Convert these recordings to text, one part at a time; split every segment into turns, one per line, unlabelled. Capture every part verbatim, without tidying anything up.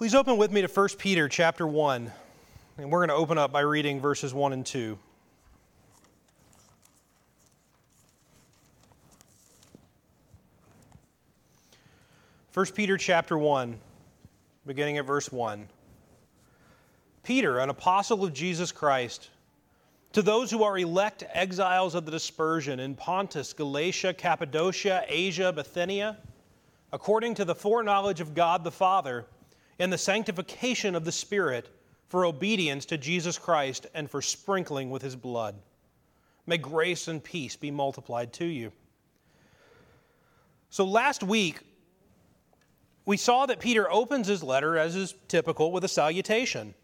Please open with me to First Peter chapter one, and we're going to open up by reading verses one and two. First Peter chapter one, beginning at verse one. Peter, an apostle of Jesus Christ, to those who are elect exiles of the dispersion in Pontus, Galatia, Cappadocia, Asia, Bithynia, according to the foreknowledge of God the Father, and the sanctification of the Spirit, for obedience to Jesus Christ and for sprinkling with His blood. May grace and peace be multiplied to you. So last week, we saw that Peter opens his letter, as is typical, with a salutation.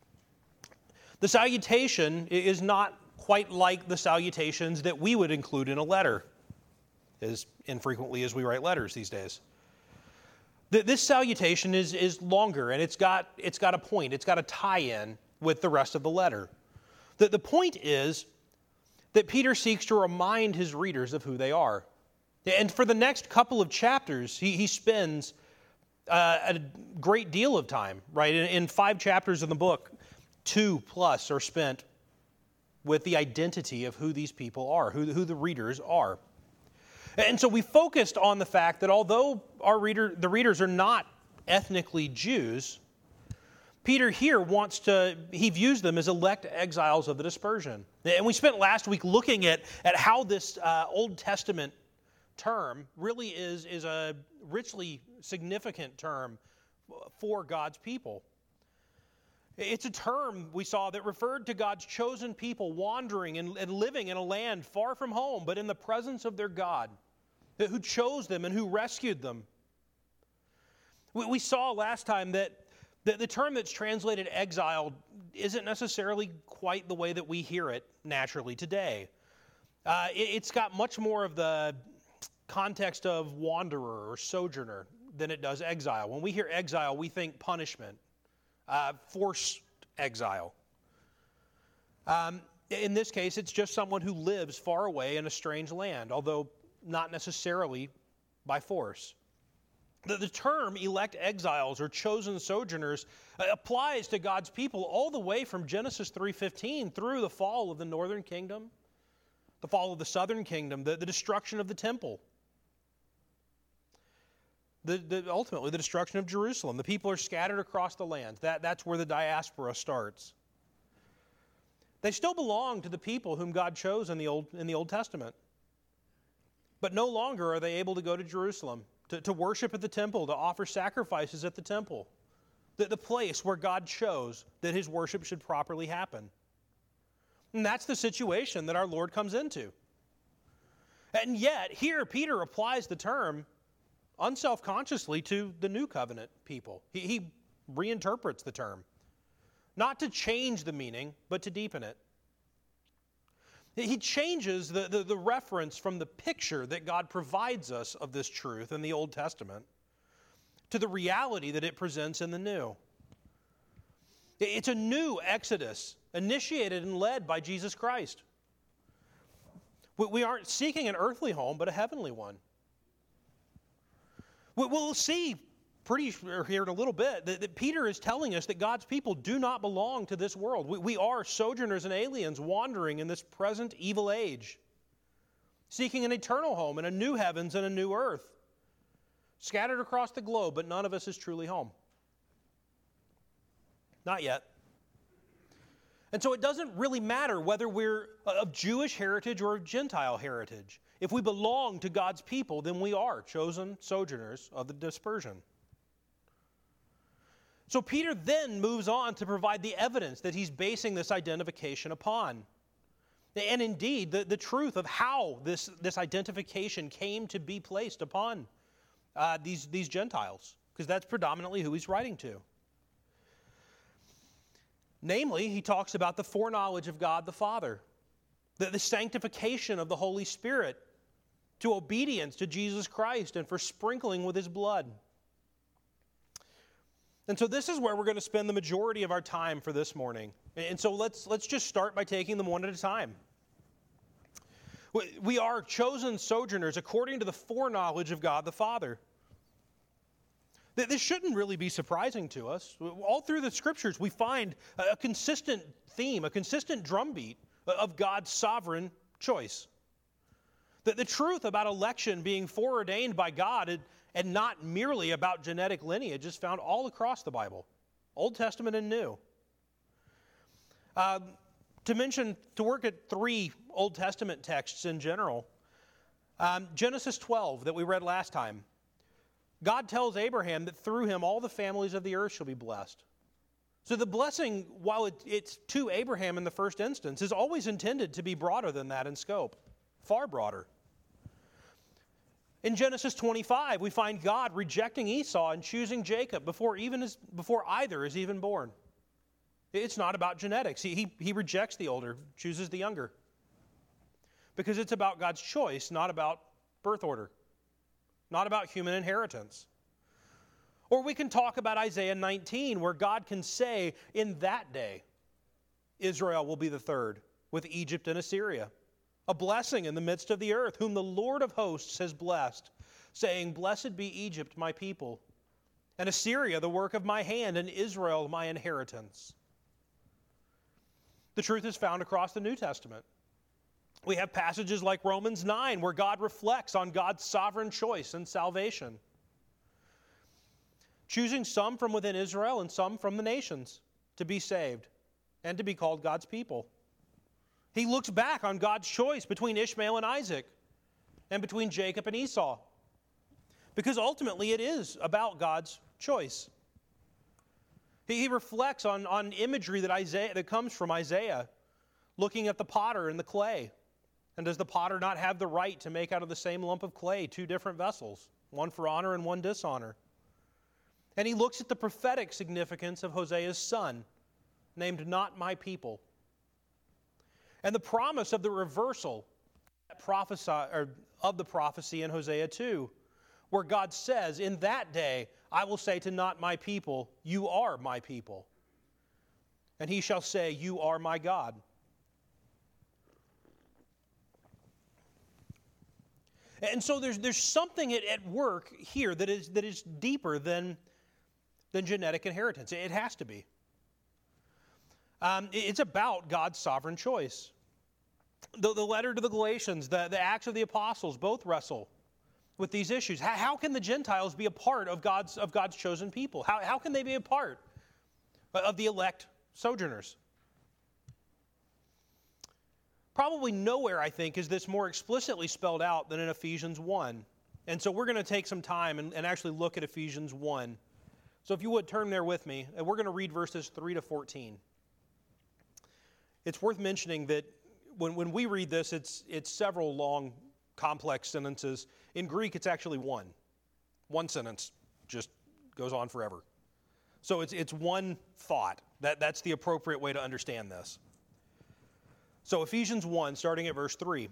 The salutation is not quite like the salutations that we would include in a letter, as infrequently as we write letters these days. This salutation is, is longer, and it's got, it's got a point. It's got a tie-in with the rest of the letter. The, the point is that Peter seeks to remind his readers of who they are. And for the next couple of chapters, he, he spends uh, a great deal of time, right? In, in five chapters of the book, two plus are spent with the identity of who these people are, who, who the readers are. And so we focused on the fact that although our reader, the readers are not ethnically Jews, Peter here wants to, he views them as elect exiles of the dispersion. And we spent last week looking at, at how this uh, Old Testament term really is, is a richly significant term for God's people. It's a term, we saw, that referred to God's chosen people wandering and, and living in a land far from home, but in the presence of their God, who chose them and who rescued them. We, we saw last time that the, the term that's translated exiled isn't necessarily quite the way that we hear it naturally today. Uh, it, it's got much more of the context of wanderer or sojourner than it does exile. When we hear exile, we think punishment. Uh, forced exile. Um, in this case, it's just someone who lives far away in a strange land, although not necessarily by force. The, the term elect exiles or chosen sojourners uh, applies to God's people all the way from Genesis three fifteen through the fall of the northern kingdom, the fall of the southern kingdom, the, the destruction of the temple. The, the, ultimately, the destruction of Jerusalem. The people are scattered across the land. That, that's where the diaspora starts. They still belong to the people whom God chose in the Old, in the Old Testament. But no longer are they able to go to Jerusalem, to, to worship at the temple, to offer sacrifices at the temple, the, the place where God chose that His worship should properly happen. And that's the situation that our Lord comes into. And yet, here Peter applies the term unselfconsciously to the New Covenant people. He, he reinterprets the term, not to change the meaning, but to deepen it. He changes the, the, the reference from the picture that God provides us of this truth in the Old Testament to the reality that it presents in the New. It's a new exodus initiated and led by Jesus Christ. We, we aren't seeking an earthly home, but a heavenly one. We'll see pretty here in a little bit that, that Peter is telling us that God's people do not belong to this world. We, we are sojourners and aliens wandering in this present evil age, seeking an eternal home in a new heavens and a new earth, scattered across the globe, but none of us is truly home. Not yet. And so it doesn't really matter whether we're of Jewish heritage or of Gentile heritage. If we belong to God's people, then we are chosen sojourners of the dispersion. So Peter then moves on to provide the evidence that he's basing this identification upon. And indeed, the, the truth of how this, this identification came to be placed upon uh, these, these Gentiles, because that's predominantly who he's writing to. Namely, he talks about the foreknowledge of God the Father, the, the sanctification of the Holy Spirit, to obedience to Jesus Christ and for sprinkling with His blood. And so this is where we're going to spend the majority of our time for this morning. And so let's, let's just start by taking them one at a time. We are chosen sojourners according to the foreknowledge of God the Father. This shouldn't really be surprising to us. All through the Scriptures, we find a consistent theme, a consistent drumbeat of God's sovereign choice. That the truth about election being foreordained by God and not merely about genetic lineage is found all across the Bible, Old Testament and New. Uh, to mention, to work at three Old Testament texts in general, um, Genesis twelve that we read last time, God tells Abraham that through him all the families of the earth shall be blessed. So the blessing, while it, it's to Abraham in the first instance, is always intended to be broader than that in scope, far broader. In Genesis twenty-five, we find God rejecting Esau and choosing Jacob before even is, before either is even born. It's not about genetics. He, he, he rejects the older, chooses the younger. Because it's about God's choice, not about birth order, not about human inheritance. Or we can talk about Isaiah nineteen, where God can say, in that day, Israel will be the third, with Egypt and Assyria. A blessing in the midst of the earth, whom the Lord of hosts has blessed, saying, blessed be Egypt, my people, and Assyria, the work of my hand, and Israel, my inheritance. The truth is found across the New Testament. We have passages like Romans nine, where God reflects on God's sovereign choice and salvation, choosing some from within Israel and some from the nations to be saved and to be called God's people. He looks back on God's choice between Ishmael and Isaac and between Jacob and Esau, because ultimately it is about God's choice. He, he reflects on, on imagery that, Isaiah, that comes from Isaiah, looking at the potter and the clay. And does the potter not have the right to make out of the same lump of clay two different vessels, one for honor and one dishonor? And he looks at the prophetic significance of Hosea's son, named not my people. And the promise of the reversal prophesy, or of the prophecy in Hosea two, where God says, in that day I will say to not my people, you are my people. And he shall say, you are my God. And so there's, there's something at, at work here that is, that is deeper than, than genetic inheritance. It has to be. Um, it's about God's sovereign choice. The, the letter to the Galatians, the, the Acts of the Apostles, both wrestle with these issues. How, how can the Gentiles be a part of God's, of God's chosen people? How, how can they be a part of the elect sojourners? Probably nowhere, I think, is this more explicitly spelled out than in Ephesians one. And so we're going to take some time and, and actually look at Ephesians one. So if you would, turn there with me, and we're going to read verses three to fourteen. It's worth mentioning that when, when we read this, it's, it's several long, complex sentences. In Greek, it's actually one. One sentence just goes on forever. So it's, it's one thought. That, that's the appropriate way to understand this. So Ephesians one, starting at verse three.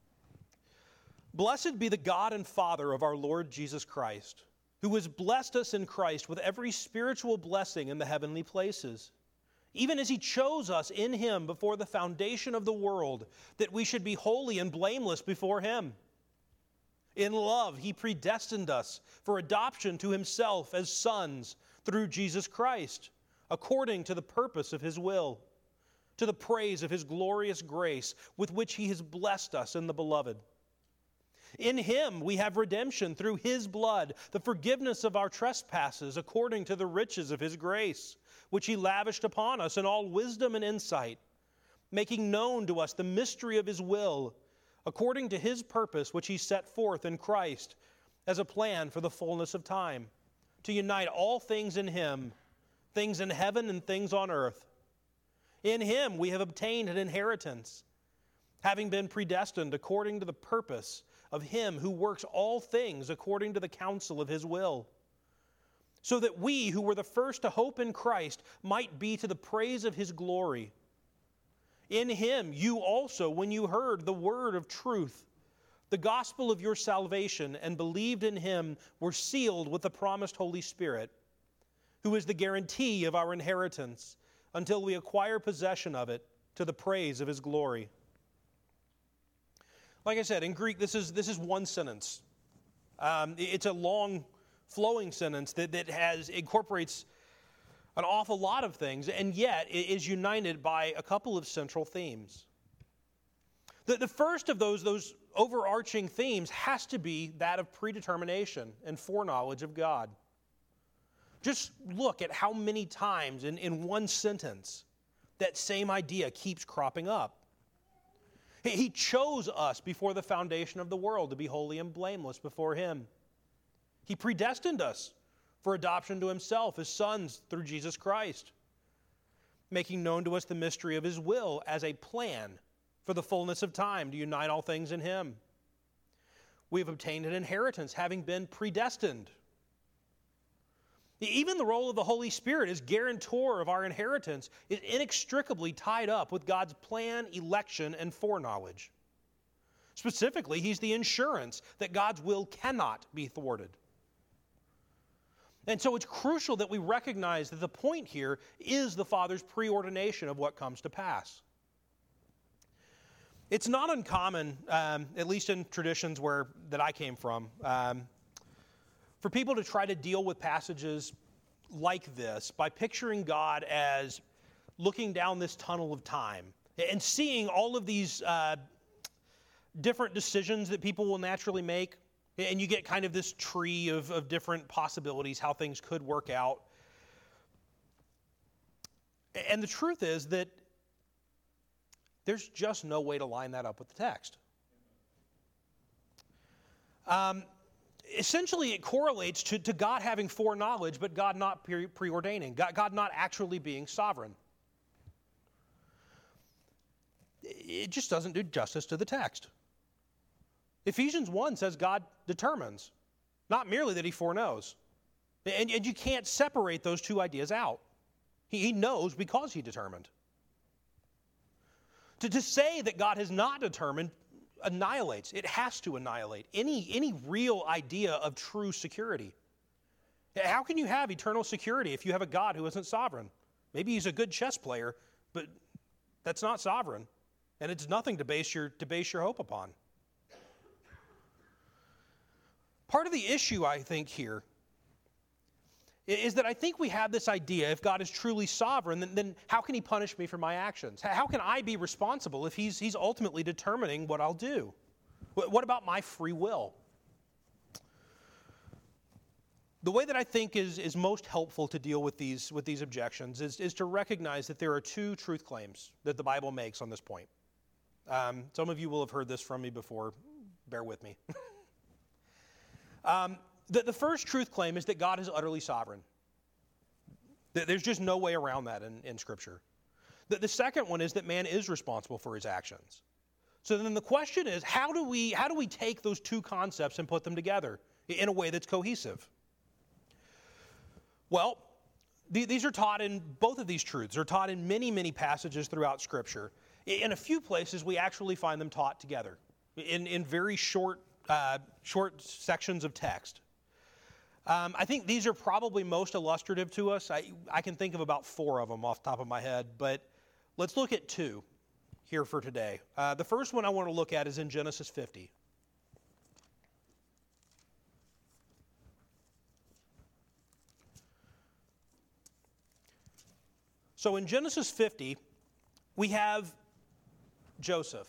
Blessed be the God and Father of our Lord Jesus Christ, who has blessed us in Christ with every spiritual blessing in the heavenly places, even as he chose us in him before the foundation of the world, that we should be holy and blameless before him. In love, he predestined us for adoption to himself as sons through Jesus Christ, according to the purpose of his will, to the praise of his glorious grace with which he has blessed us in the beloved. In him we have redemption through his blood, the forgiveness of our trespasses according to the riches of his grace, which he lavished upon us in all wisdom and insight, making known to us the mystery of his will, according to his purpose which he set forth in Christ as a plan for the fullness of time, to unite all things in him, things in heaven and things on earth. In him we have obtained an inheritance, having been predestined according to the purpose of him who works all things according to the counsel of his will, so that we who were the first to hope in Christ might be to the praise of his glory. In him you also, when you heard the word of truth, the gospel of your salvation, and believed in him, were sealed with the promised Holy Spirit, who is the guarantee of our inheritance, until we acquire possession of it to the praise of his glory. Like I said, in Greek, this is, this is one sentence. Um, it's a long flowing sentence that, that has incorporates an awful lot of things, and yet it is united by a couple of central themes. The, the first of those, those overarching themes has to be that of predetermination and foreknowledge of God. Just look at how many times in, in one sentence that same idea keeps cropping up. He, he chose us before the foundation of the world to be holy and blameless before Him. He predestined us for adoption to Himself as sons through Jesus Christ, making known to us the mystery of His will as a plan for the fullness of time to unite all things in Him. We have obtained an inheritance, having been predestined. Even the role of the Holy Spirit as guarantor of our inheritance is inextricably tied up with God's plan, election, and foreknowledge. Specifically, He's the insurance that God's will cannot be thwarted. And so it's crucial that we recognize that the point here is the Father's preordination of what comes to pass. It's not uncommon, um, at least in traditions where that I came from, um, for people to try to deal with passages like this by picturing God as looking down this tunnel of time and seeing all of these uh, different decisions that people will naturally make. And you get kind of this tree of, of different possibilities, how things could work out. And the truth is that there's just no way to line that up with the text. Um, essentially, it correlates to, to God having foreknowledge, but God not pre- preordaining, God, God not actually being sovereign. It just doesn't do justice to the text. Ephesians one says God determines, not merely that He foreknows. And, and you can't separate those two ideas out. He, he knows because He determined. To, to say that God has not determined annihilates, it has to annihilate any, any real idea of true security. How can you have eternal security if you have a God who isn't sovereign? Maybe He's a good chess player, but that's not sovereign. And it's nothing to base your, to base your hope upon. Part of the issue, I think, here is that I think we have this idea, if God is truly sovereign, then, then how can He punish me for my actions? How can I be responsible if He's, he's ultimately determining what I'll do? What about my free will? The way that I think is, is most helpful to deal with these, with these objections is, is to recognize that there are two truth claims that the Bible makes on this point. Um, some of you will have heard this from me before. Bear with me. Um, the, the first truth claim is that God is utterly sovereign. There's just no way around that in, in Scripture. The, the second one is that man is responsible for his actions. So then the question is, how do we, how do we take those two concepts and put them together in a way that's cohesive? Well, the, these are taught in, both of these truths are taught in many, many passages throughout Scripture. In a few places, we actually find them taught together in, in very short Uh, short sections of text. Um, I think these are probably most illustrative to us. I, I can think of about four of them off the top of my head, but let's look at two here for today. Uh, the first one I want to look at is in Genesis fifty. So in Genesis fifty, we have Joseph.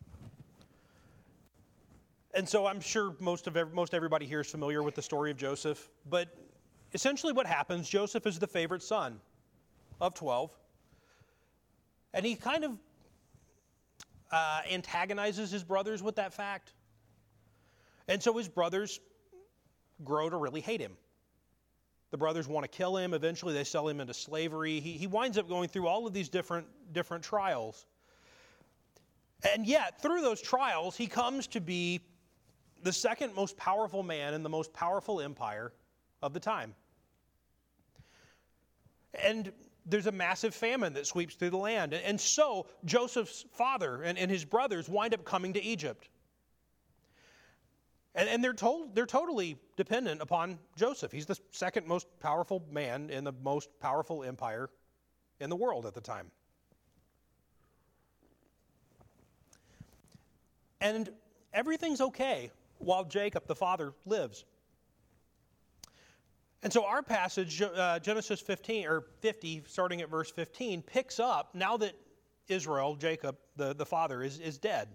And so I'm sure most of every, most everybody here is familiar with the story of Joseph. But essentially what happens, Joseph is the favorite son of twelve. And he kind of uh, antagonizes his brothers with that fact. And so his brothers grow to really hate him. The brothers want to kill him. Eventually they sell him into slavery. He, he winds up going through all of these different, different trials. And yet, through those trials, he comes to be the second most powerful man in the most powerful empire of the time. And there's a massive famine that sweeps through the land. And so Joseph's father and, and his brothers wind up coming to Egypt. And, and they're told they're totally dependent upon Joseph. He's the second most powerful man in the most powerful empire in the world at the time. And everything's okay while Jacob, the father, lives. And so our passage, uh, Genesis fifteen, or fifty, starting at verse fifteen, picks up now that Israel, Jacob, the, the father, is, is dead.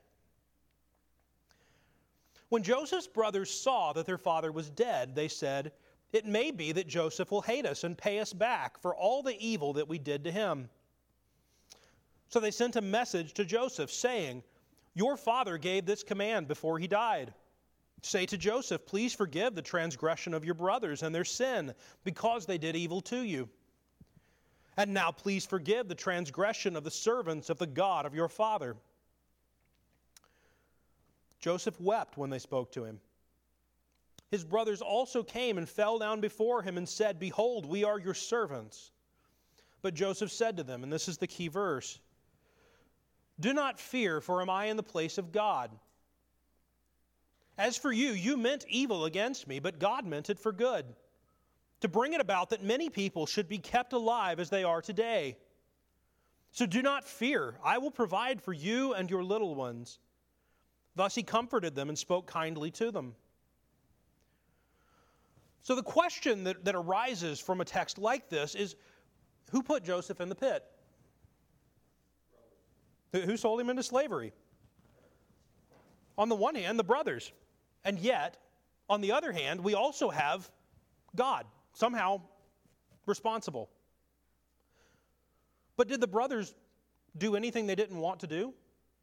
When Joseph's brothers saw that their father was dead, they said, "It may be that Joseph will hate us and pay us back for all the evil that we did to him." So they sent a message to Joseph, saying, "Your father gave this command before he died. Say to Joseph, please forgive the transgression of your brothers and their sin, because they did evil to you. And now please forgive the transgression of the servants of the God of your father." Joseph wept when they spoke to him. His brothers also came and fell down before him and said, "Behold, we are your servants." But Joseph said to them, and this is the key verse, "Do not fear, for am I in the place of God? As for you, you meant evil against me, but God meant it for good, to bring it about that many people should be kept alive as they are today. So do not fear, I will provide for you and your little ones." Thus he comforted them and spoke kindly to them. So the question that, that arises from a text like this is, who put Joseph in the pit? Who sold him into slavery? On the one hand, the brothers. And yet, on the other hand, we also have God, somehow responsible. But did the brothers do anything they didn't want to do?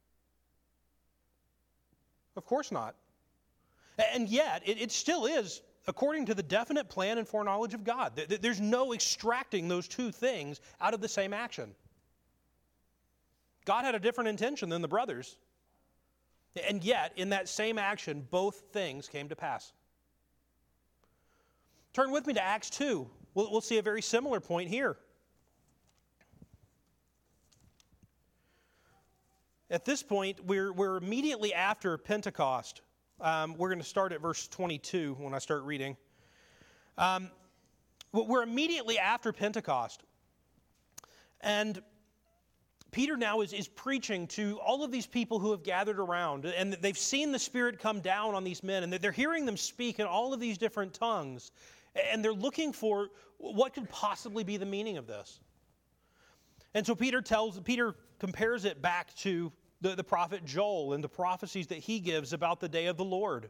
Of course not. And yet, it, it still is according to the definite plan and foreknowledge of God. There's no extracting those two things out of the same action. God had a different intention than the brothers. And yet, in that same action, both things came to pass. Turn with me to Acts two. We'll, we'll see a very similar point here. At this point, we're, we're immediately after Pentecost. Um, we're going to start at verse twenty-two when I start reading. Um, we're immediately after Pentecost. And Peter now is, is preaching to all of these people who have gathered around, and they've seen the Spirit come down on these men, and they're hearing them speak in all of these different tongues, and they're looking for what could possibly be the meaning of this. And so Peter tells, Peter compares it back to the, the prophet Joel and the prophecies that he gives about the day of the Lord.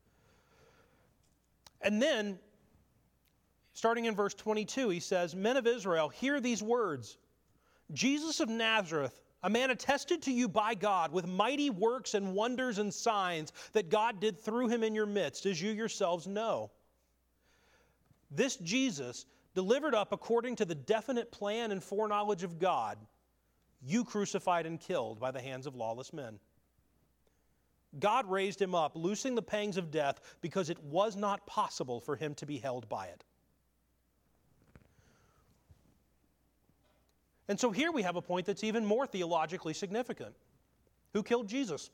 And then, starting in verse twenty-two, he says, "Men of Israel, hear these words. Jesus of Nazareth, a man attested to you by God with mighty works and wonders and signs that God did through him in your midst, as you yourselves know. This Jesus, delivered up according to the definite plan and foreknowledge of God, you crucified and killed by the hands of lawless men. God raised him up, loosing the pangs of death, because it was not possible for him to be held by it." And so here we have a point that's even more theologically significant. Who killed Jesus?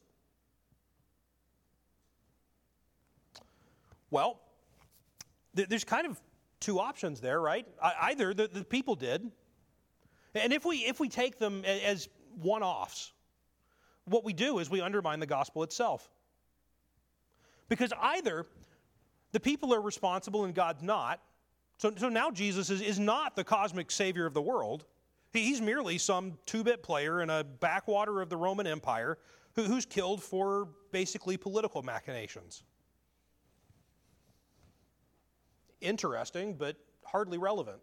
Well, th- there's kind of two options there, right? Either the, the people did, and if we if we take them as one-offs, what we do is we undermine the gospel itself. Because either the people are responsible and God's not, so, so now Jesus is, is not the cosmic savior of the world. He's merely some two-bit player in a backwater of the Roman Empire who, who's killed for basically political machinations. Interesting, but hardly relevant.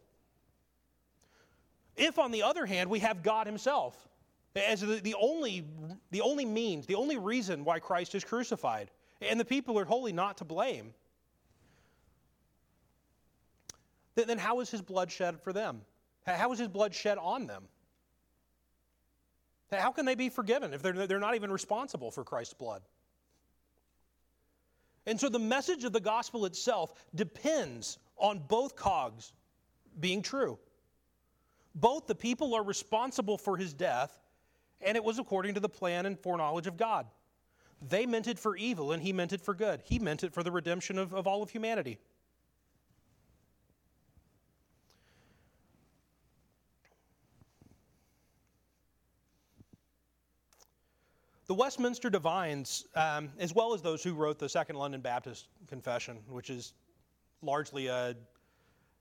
If, on the other hand, we have God himself as the, the, only, the only means, the only reason why Christ is crucified, and the people are wholly not to blame, then, then how is his blood shed for them? How is his blood shed on them? How can they be forgiven if they're, they're not even responsible for Christ's blood? And so the message of the gospel itself depends on both cogs being true. Both the people are responsible for his death, and it was according to the plan and foreknowledge of God. They meant it for evil, and he meant it for good. He meant it for the redemption of, of all of humanity. The Westminster Divines, um, as well as those who wrote the Second London Baptist Confession, which is largely a,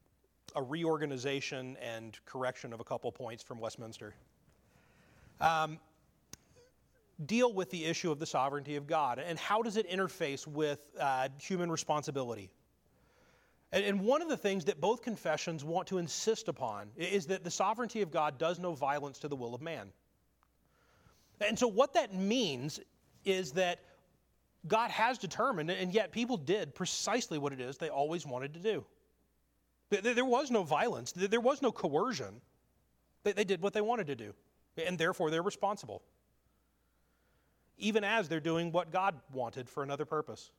a reorganization and correction of a couple points from Westminster. Um, deal with the issue of the sovereignty of God and how does it interface with uh, human responsibility. And, and one of the things that both confessions want to insist upon is that the sovereignty of God does no violence to the will of man. And so what that means is that God has determined, and yet people did precisely what it is they always wanted to do. There was no violence. There was no coercion. They did what they wanted to do, and therefore they're responsible, even as they're doing what God wanted for another purpose.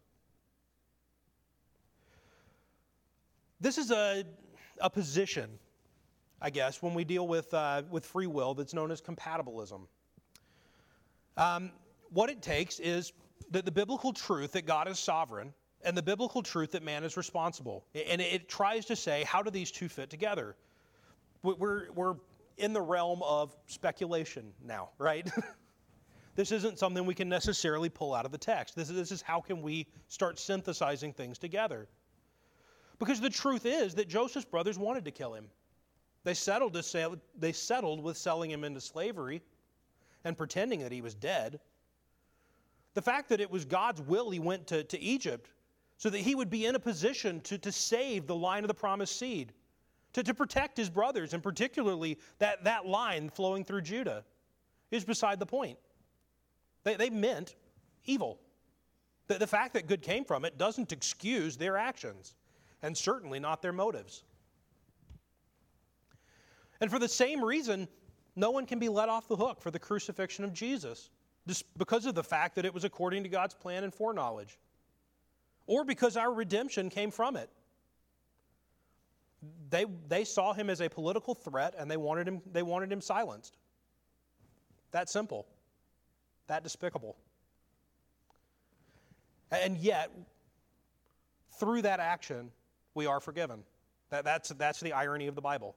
This is a, a position, I guess, when we deal with, uh, with free will that's known as compatibilism. Um, what it takes is the, the biblical truth that God is sovereign and the biblical truth that man is responsible. And it, it tries to say, how do these two fit together? We're, we're in the realm of speculation now, right? This isn't something we can necessarily pull out of the text. This is, this is how can we start synthesizing things together. Because the truth is that Joseph's brothers wanted to kill him. They settled, to sell, they settled with selling him into slavery and pretending that he was dead. The fact that it was God's will he went to, to Egypt so that he would be in a position to, to save the line of the promised seed, to, to protect his brothers, and particularly that, that line flowing through Judah, is beside the point. They, they meant evil. The, the fact that good came from it doesn't excuse their actions, and certainly not their motives. And for the same reason, no one can be let off the hook for the crucifixion of Jesus, just because of the fact that it was according to God's plan and foreknowledge, or because our redemption came from it. They, they saw him as a political threat, and they wanted him, they wanted him silenced. That simple. That despicable. And yet, through that action, we are forgiven. That, that's, that's the irony of the Bible.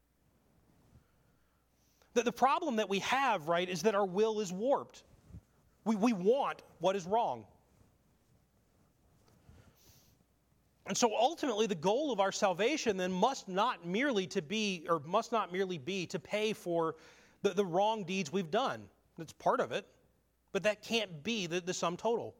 The, the problem that we have, right, is that our will is warped. We, we want what is wrong. And so ultimately the goal of our salvation then must not merely to be, or must not merely be to pay for the, the wrong deeds we've done. That's part of it, but that can't be the, the sum total.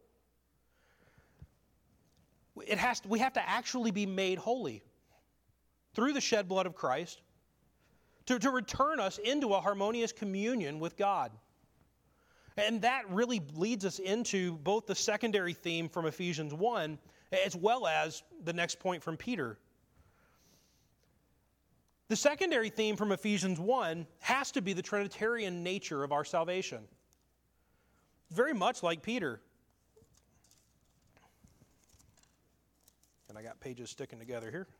It has to, we have to actually be made holy through the shed blood of Christ to, to return us into a harmonious communion with God. And that really leads us into both the secondary theme from Ephesians one as well as the next point from Peter. The secondary theme from Ephesians one has to be the Trinitarian nature of our salvation. Very much like Peter. And I got pages sticking together here.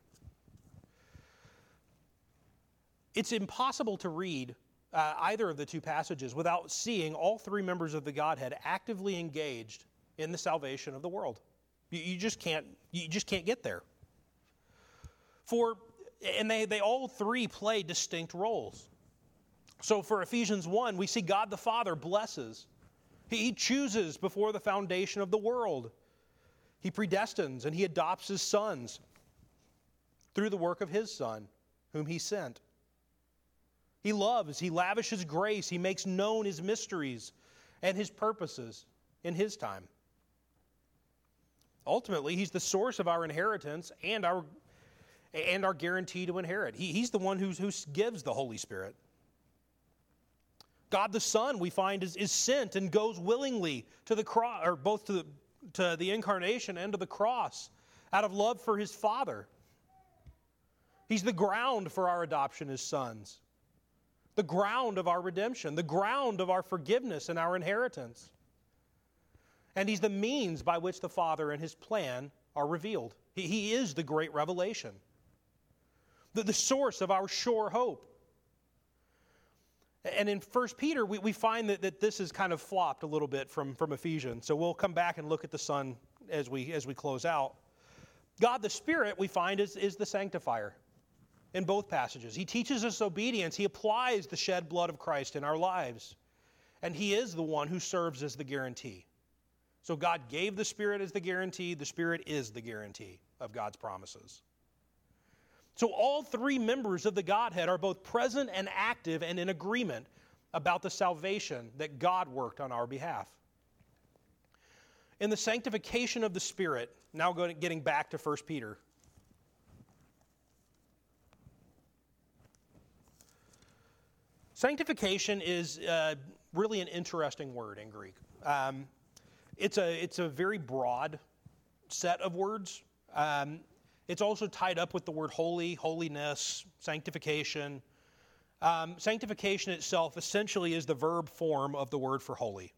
It's impossible to read uh, either of the two passages without seeing all three members of the Godhead actively engaged in the salvation of the world. You, you just can't. You just can't get there. For and they they all three play distinct roles. So for Ephesians one, we see God the Father blesses. He, he chooses before the foundation of the world. He predestines and he adopts his sons through the work of his Son, whom he sent. He loves, he lavishes grace, he makes known his mysteries and his purposes in his time. Ultimately, he's the source of our inheritance and our, and our guarantee to inherit. He, he's the one who's, who gives the Holy Spirit. God the Son, we find, is, is sent and goes willingly to the cross, or both to the, to the incarnation and to the cross, out of love for his Father. He's the ground for our adoption as sons, the ground of our redemption, the ground of our forgiveness and our inheritance. And he's the means by which the Father and his plan are revealed. He, he is the great revelation, the, the source of our sure hope. And in First Peter, we, we find that, that this is kind of flopped a little bit from, from Ephesians. So we'll come back and look at the Son as we, as we close out. God the Spirit, we find, is, is the sanctifier in both passages. He teaches us obedience. He applies the shed blood of Christ in our lives. And he is the one who serves as the guarantee. So God gave the Spirit as the guarantee. The Spirit is the guarantee of God's promises. So all three members of the Godhead are both present and active and in agreement about the salvation that God worked on our behalf. In the sanctification of the Spirit, now going, getting back to First Peter. Sanctification is uh, really an interesting word in Greek. Um, it's a it's a very broad set of words. Um, it's also tied up with the word holy, holiness, sanctification. Um, sanctification itself essentially is the verb form of the word for holy.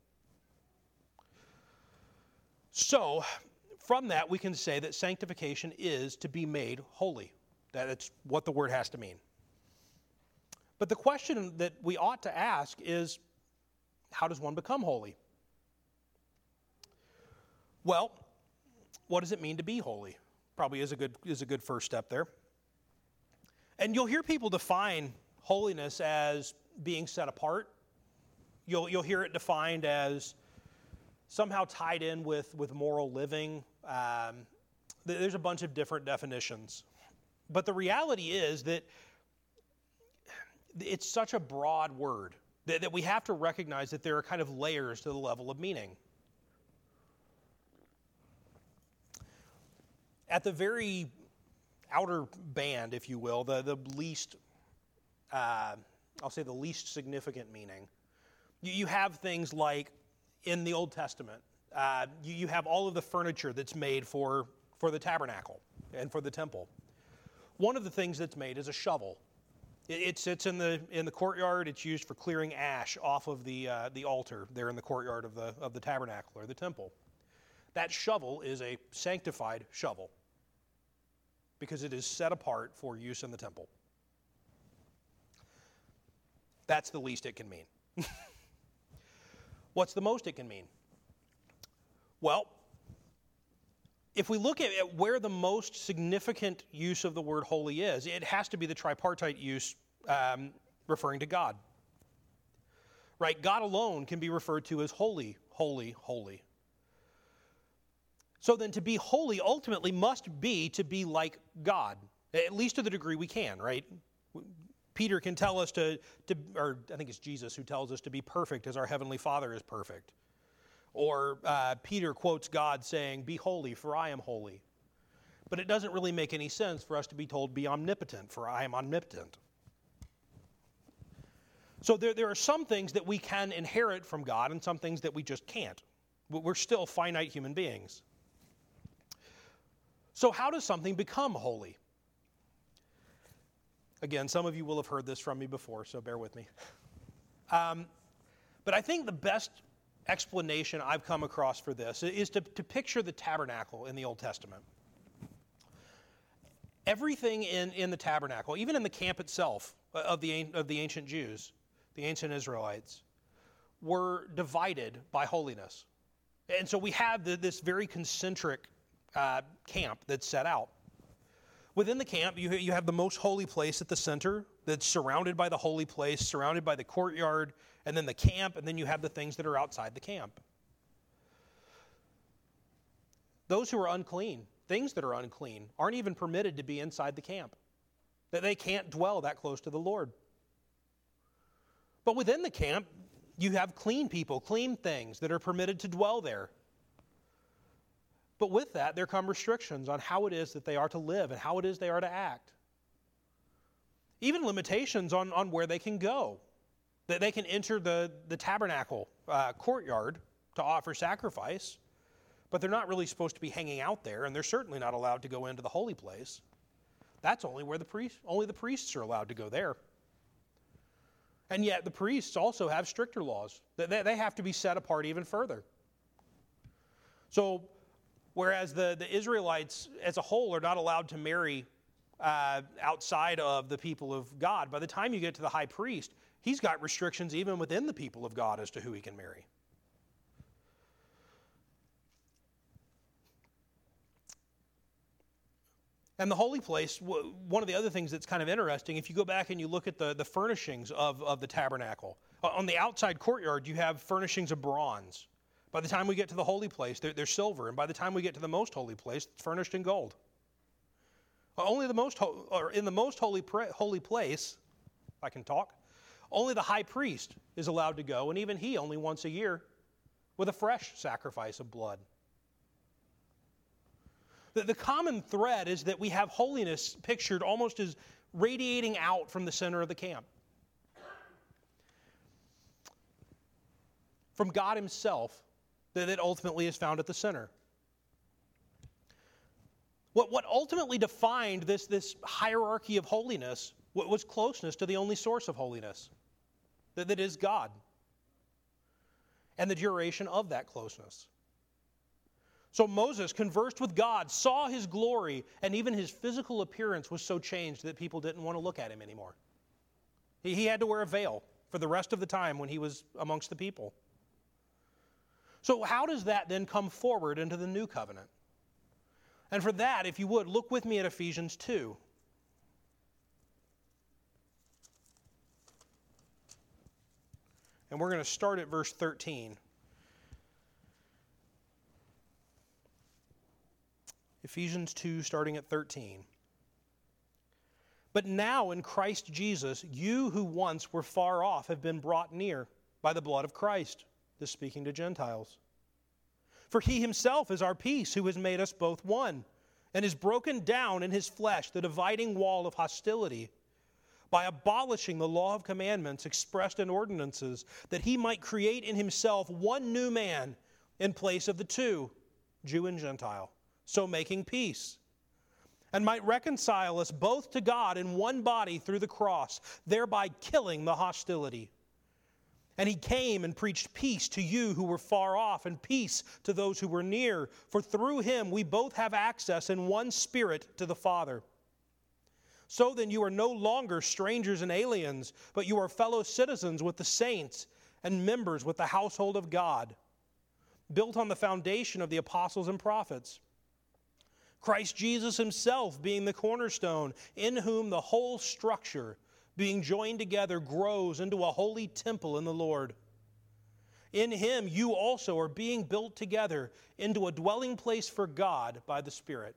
So, from that, we can say that sanctification is to be made holy. That's what the word has to mean. But the question that we ought to ask is, how does one become holy? Well, what does it mean to be holy? Probably is a good is a good first step there. And you'll hear people define holiness as being set apart. You'll you'll hear it defined as somehow tied in with, with moral living. Um, there's a bunch of different definitions. But the reality is that it's such a broad word that, that we have to recognize that there are kind of layers to the level of meaning. At the very outer band, if you will, the, the least, uh, I'll say the least significant meaning, you, you have things like in the Old Testament, uh, you, you have all of the furniture that's made for, for the tabernacle and for the temple. One of the things that's made is a shovel. It, it sits in the in the courtyard. It's used for clearing ash off of the uh, the altar there in the courtyard of the of the tabernacle or the temple. That shovel is a sanctified shovel because it is set apart for use in the temple. That's the least it can mean. What's the most it can mean? Well, if we look at where the most significant use of the word holy is, it has to be the tripartite use um, referring to God. Right? God alone can be referred to as holy, holy, holy. So then to be holy ultimately must be to be like God, at least to the degree we can, right? Peter can tell us to, to, or I think it's Jesus who tells us to be perfect as our Heavenly Father is perfect. Or uh, Peter quotes God saying, "Be holy, for I am holy." But it doesn't really make any sense for us to be told, "Be omnipotent, for I am omnipotent." So there, there are some things that we can inherit from God and some things that we just can't. We're still finite human beings. So how does something become holy? Again, some of you will have heard this from me before, so bear with me. Um, but I think the best explanation I've come across for this is to, to picture the tabernacle in the Old Testament. Everything in, in the tabernacle, even in the camp itself of the, of the ancient Jews, the ancient Israelites, were divided by holiness. And so we have the, this very concentric uh, camp that's set out. Within the camp, you, you have the most holy place at the center that's surrounded by the holy place, surrounded by the courtyard, and then the camp, and then you have the things that are outside the camp. Those who are unclean, things that are unclean, aren't even permitted to be inside the camp. That they can't dwell that close to the Lord. But within the camp, you have clean people, clean things that are permitted to dwell there. But with that, there come restrictions on how it is that they are to live and how it is they are to act. Even limitations on, on where they can go. That they can enter the, the tabernacle uh, courtyard to offer sacrifice, but they're not really supposed to be hanging out there, and they're certainly not allowed to go into the holy place. That's only where the priest, only the priests are allowed to go there. And yet the priests also have stricter laws. They, they have to be set apart even further. So, whereas the, the Israelites as a whole are not allowed to marry uh, outside of the people of God, by the time you get to the high priest, he's got restrictions even within the people of God as to who he can marry. And the holy place, one of the other things that's kind of interesting, if you go back and you look at the, the furnishings of, of the tabernacle, on the outside courtyard you have furnishings of bronze. By the time we get to the holy place, they're, they're silver. And by the time we get to the most holy place, it's furnished in gold. Only the most ho- or in the most holy pra- holy place, if I can talk, only the high priest is allowed to go, and even he only once a year, with a fresh sacrifice of blood. The, the common thread is that we have holiness pictured almost as radiating out from the center of the camp. From God himself, that it ultimately is found at the center. What, what ultimately defined this, this hierarchy of holiness was closeness to the only source of holiness, that, that is God, and the duration of that closeness. So Moses conversed with God, saw his glory, and even his physical appearance was so changed that people didn't want to look at him anymore. He, he had to wear a veil for the rest of the time when he was amongst the people. So how does that then come forward into the new covenant? And for that, if you would, look with me at Ephesians two. And we're going to start at verse thirteen. Ephesians two, starting at thirteen. But now in Christ Jesus, you who once were far off have been brought near by the blood of Christ. This speaking to Gentiles. For he himself is our peace, who has made us both one, and has broken down in his flesh the dividing wall of hostility, by abolishing the law of commandments expressed in ordinances, that he might create in himself one new man in place of the two, Jew and Gentile, so making peace, and might reconcile us both to God in one body through the cross, thereby killing the hostility. And he came and preached peace to you who were far off, and peace to those who were near. For through him we both have access in one Spirit to the Father. So then you are no longer strangers and aliens, but you are fellow citizens with the saints and members with the household of God, built on the foundation of the apostles and prophets, Christ Jesus himself being the cornerstone, in whom the whole structure, being joined together, grows into a holy temple in the Lord. In him you also are being built together into a dwelling place for God by the Spirit.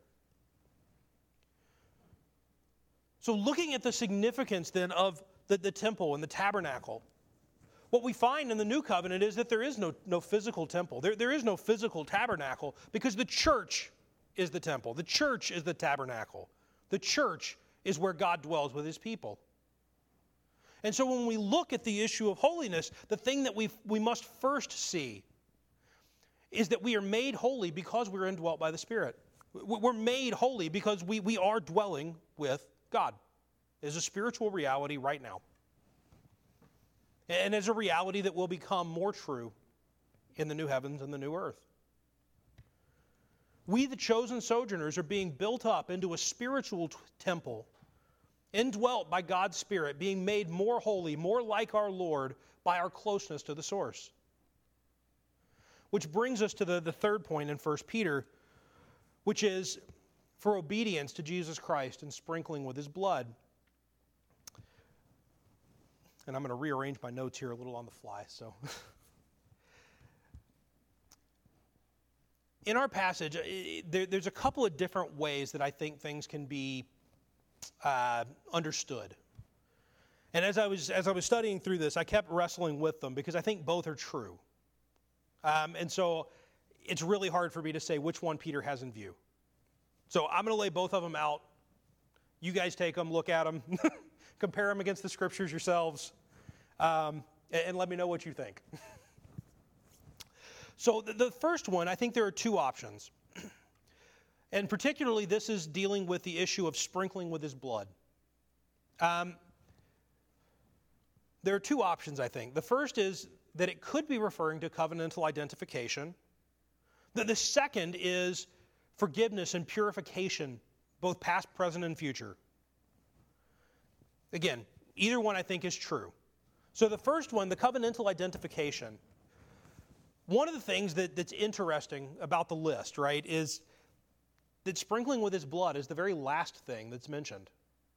So looking at the significance then of the, the temple and the tabernacle, what we find in the new covenant is that there is no, no physical temple. There, there is no physical tabernacle because the church is the temple. The church is the tabernacle. The church is where God dwells with his people. And so when we look at the issue of holiness, the thing that we we must first see is that we are made holy because we're indwelt by the Spirit. We're made holy because we, we are dwelling with God. It is a spiritual reality right now. And is a reality that will become more true in the new heavens and the new earth. We, the chosen sojourners, are being built up into a spiritual t- temple, indwelt by God's Spirit, being made more holy, more like our Lord by our closeness to the source. Which brings us to the, the third point in First Peter, which is for obedience to Jesus Christ and sprinkling with his blood. And I'm going to rearrange my notes here a little on the fly. So, in our passage, there, there's a couple of different ways that I think things can be uh, understood. And as I was as I was studying through this, I kept wrestling with them because I think both are true. Um, and so, it's really hard for me to say which one Peter has in view. So I'm going to lay both of them out. You guys take them, look at them, compare them against the scriptures yourselves, um, and, and let me know what you think. So the, the first one, I think there are two options. And particularly this is dealing with the issue of sprinkling with his blood. Um, there are two options, I think. The first is that it could be referring to covenantal identification. The, the second is forgiveness and purification, both past, present, and future. Again, either one I think is true. So the first one, the covenantal identification, one of the things that, that's interesting about the list, right, is that sprinkling with his blood is the very last thing that's mentioned.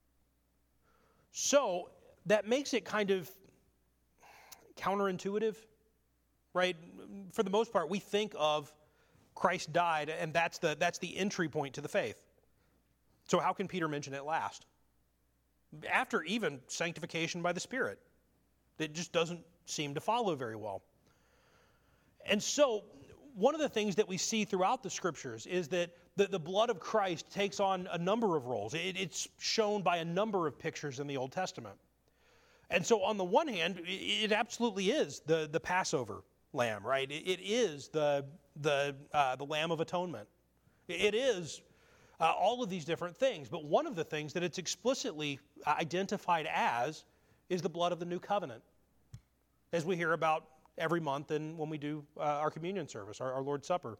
So that makes it kind of counterintuitive, right? For the most part, we think of Christ died, and that's the that's the entry point to the faith. So how can Peter mention it last? After even sanctification by the Spirit. It just doesn't seem to follow very well. And so one of the things that we see throughout the Scriptures is that the, the blood of Christ takes on a number of roles. It, it's shown by a number of pictures in the Old Testament. And so on the one hand, it, it absolutely is the, the Passover lamb, right? It, it is the, the, uh, the Lamb of Atonement. It, it is Uh, all of these different things. But one of the things that it's explicitly identified as is the blood of the new covenant, as we hear about every month and when we do uh, our communion service, our, our Lord's Supper.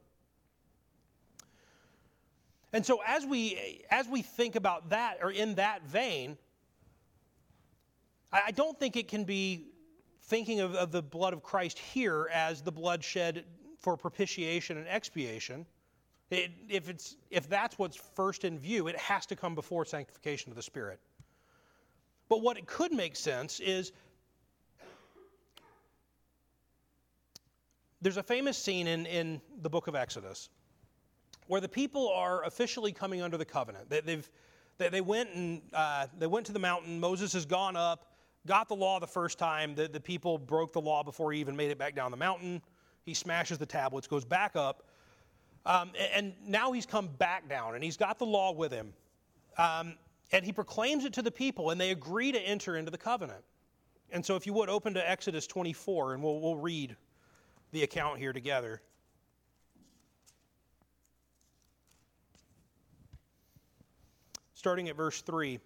And so as we as we think about that, or in that vein, I, I don't think it can be thinking of, of the blood of Christ here as the blood shed for propitiation and expiation. It, if, it's, if that's what's first in view, it has to come before sanctification of the Spirit. But what it could make sense is, there's a famous scene in, in the book of Exodus where the people are officially coming under the covenant. They, they've, they, they, went and, uh, they went to the mountain. Moses has gone up, got the law the first time. The, the people broke the law before he even made it back down the mountain. He smashes the tablets, goes back up. Um, and now he's come back down, and he's got the law with him. Um, and he proclaims it to the people, and they agree to enter into the covenant. And so if you would, open to Exodus twenty-four, and we'll, we'll read the account here together. Starting at verse three.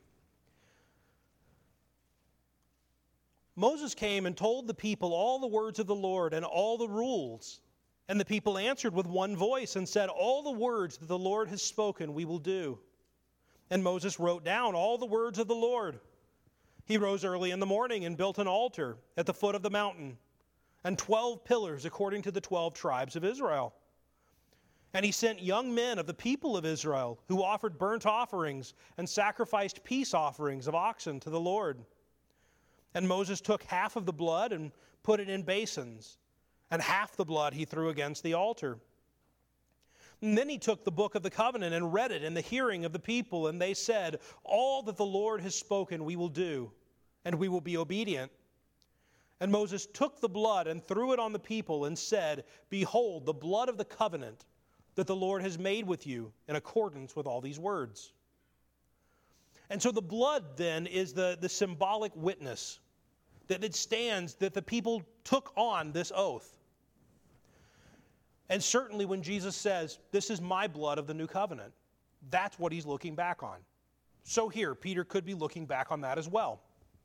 Moses came and told the people all the words of the Lord and all the rules. And the people answered with one voice and said, all the words that the Lord has spoken we will do. And Moses wrote down all the words of the Lord. He rose early in the morning and built an altar at the foot of the mountain, and twelve pillars according to the twelve tribes of Israel. And he sent young men of the people of Israel who offered burnt offerings and sacrificed peace offerings of oxen to the Lord. And Moses took half of the blood and put it in basins, and half the blood he threw against the altar. And then he took the book of the covenant and read it in the hearing of the people, and they said, all that the Lord has spoken we will do, and we will be obedient. And Moses took the blood and threw it on the people and said, behold, the blood of the covenant that the Lord has made with you in accordance with all these words. And so the blood then is the, the symbolic witness that it stands that the people took on this oath. And certainly when Jesus says, this is my blood of the new covenant, that's what he's looking back on. So here, Peter could be looking back on that as well.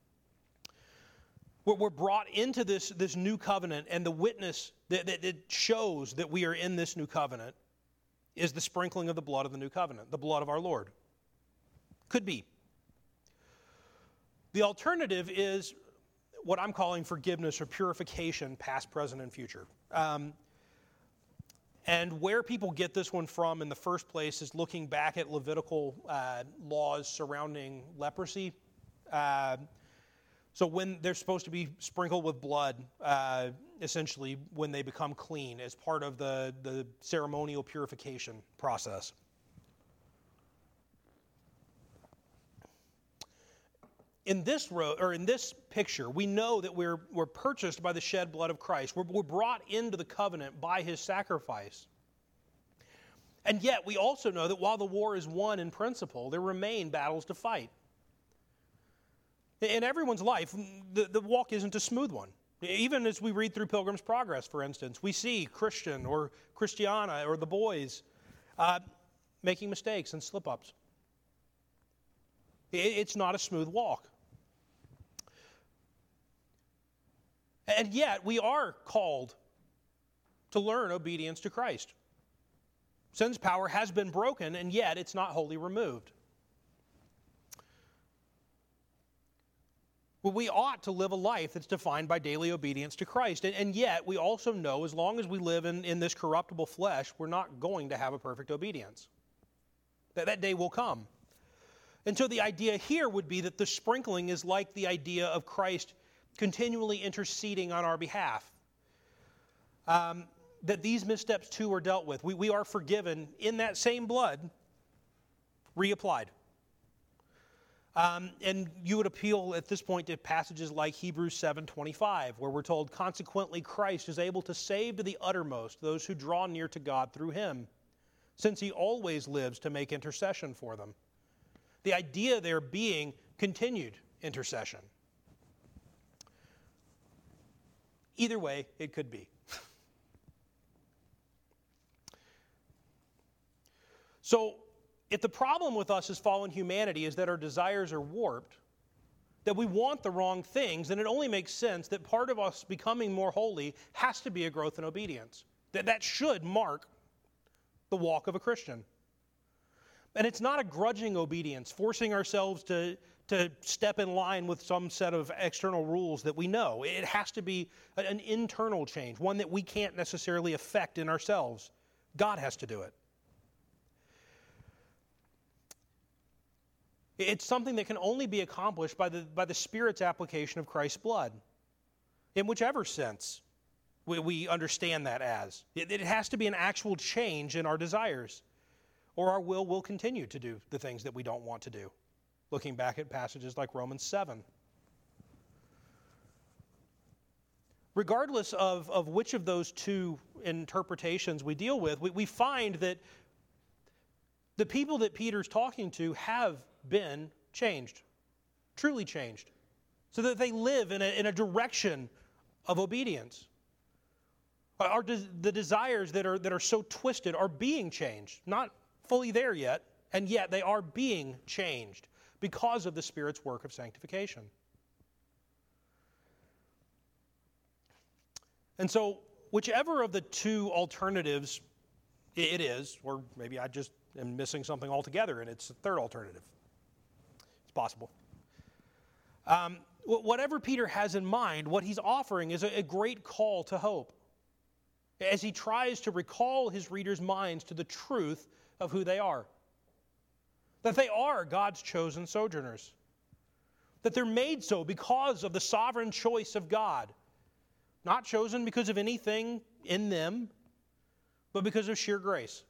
We're brought into this, this new covenant, and the witness that, that, that shows that we are in this new covenant is the sprinkling of the blood of the new covenant, the blood of our Lord. Could be. The alternative is what I'm calling forgiveness or purification, past, present, and future. Um, and where people get this one from in the first place is looking back at Levitical uh, laws surrounding leprosy. Uh, so when they're supposed to be sprinkled with blood, uh, essentially when they become clean as part of the, the ceremonial purification process. In this row, or in this picture, we know that we're, we're purchased by the shed blood of Christ. We're, we're brought into the covenant by his sacrifice. And yet, we also know that while the war is won in principle, there remain battles to fight. In everyone's life, the, the walk isn't a smooth one. Even as we read through Pilgrim's Progress, for instance, we see Christian or Christiana or the boys uh, making mistakes and slip-ups. It's not a smooth walk. And yet, we are called to learn obedience to Christ. Sin's power has been broken, and yet it's not wholly removed. Well, we ought to live a life that's defined by daily obedience to Christ. And, and yet, we also know as long as we live in, in this corruptible flesh, we're not going to have a perfect obedience. That, that day will come. And so the idea here would be that the sprinkling is like the idea of Christ continually interceding on our behalf. Um, that these missteps too are dealt with. We, we are forgiven in that same blood, reapplied. Um, and you would appeal at this point to passages like Hebrews seven twenty-five, where we're told, consequently Christ is able to save to the uttermost those who draw near to God through him, since he always lives to make intercession for them. The idea there being continued intercession. Either way, it could be. So, if the problem with us as fallen humanity is that our desires are warped, that we want the wrong things, then it only makes sense that part of us becoming more holy has to be a growth in obedience. That that should mark the walk of a Christian. And it's not a grudging obedience, forcing ourselves to, to step in line with some set of external rules that we know. It has to be an internal change, one that we can't necessarily affect in ourselves. God has to do it. It's something that can only be accomplished by the, by the Spirit's application of Christ's blood, in whichever sense we, we understand that as. It, it has to be an actual change in our desires, or our will will continue to do the things that we don't want to do, looking back at passages like Romans seven. Regardless of, of which of those two interpretations we deal with, we, we find that the people that Peter's talking to have been changed, truly changed, so that they live in a, in a direction of obedience. Our, the desires that are, that are so twisted are being changed, not fully there yet, and yet they are being changed because of the Spirit's work of sanctification. And so, whichever of the two alternatives it is, or maybe I just am missing something altogether and it's a third alternative. It's possible. Um, whatever Peter has in mind, what he's offering is a, a great call to hope as he tries to recall his readers' minds to the truth of who they are. That they are God's chosen sojourners. That they're made so because of the sovereign choice of God. Not chosen because of anything in them, but because of sheer grace.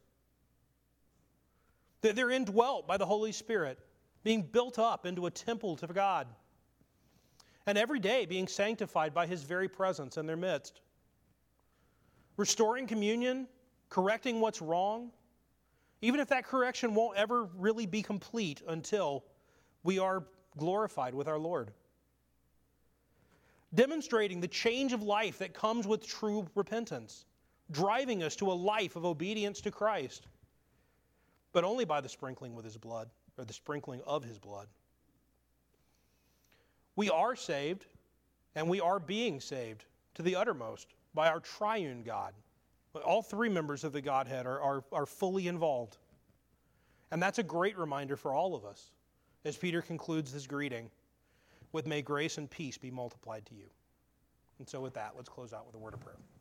That they're indwelt by the Holy Spirit, being built up into a temple to God, and every day being sanctified by his very presence in their midst. Restoring communion, correcting what's wrong, even if that correction won't ever really be complete until we are glorified with our Lord. Demonstrating the change of life that comes with true repentance, driving us to a life of obedience to Christ, but only by the sprinkling with his blood, or the sprinkling of his blood. We are saved, and we are being saved to the uttermost by our triune God. All three members of the Godhead are, are, are fully involved. And that's a great reminder for all of us as Peter concludes this greeting with, "May grace and peace be multiplied to you." And so with that, let's close out with a word of prayer.